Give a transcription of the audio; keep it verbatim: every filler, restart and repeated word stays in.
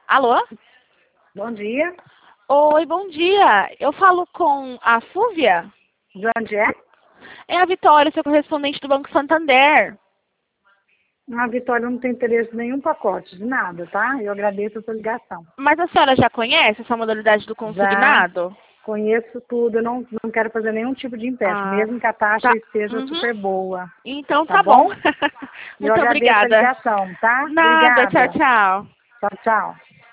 Alô? Bom dia. Oi, bom dia. Eu falo com a Fúvia? De onde é? É a Vitória, seu correspondente do Banco Santander. A Vitória não tem interesse em nenhum pacote, de nada, tá? Eu agradeço a sua ligação. Mas a senhora já conhece essa modalidade do Já consignado? conheço tudo, eu não, não quero fazer nenhum tipo de empréstimo, Ah, mesmo que a taxa tá. esteja Uhum. super boa. Então Tá tá bom. bom? Eu Muito agradeço a obrigada. ligação, tá? Nada, tchau, Obrigada. tchau. Tchau, tchau.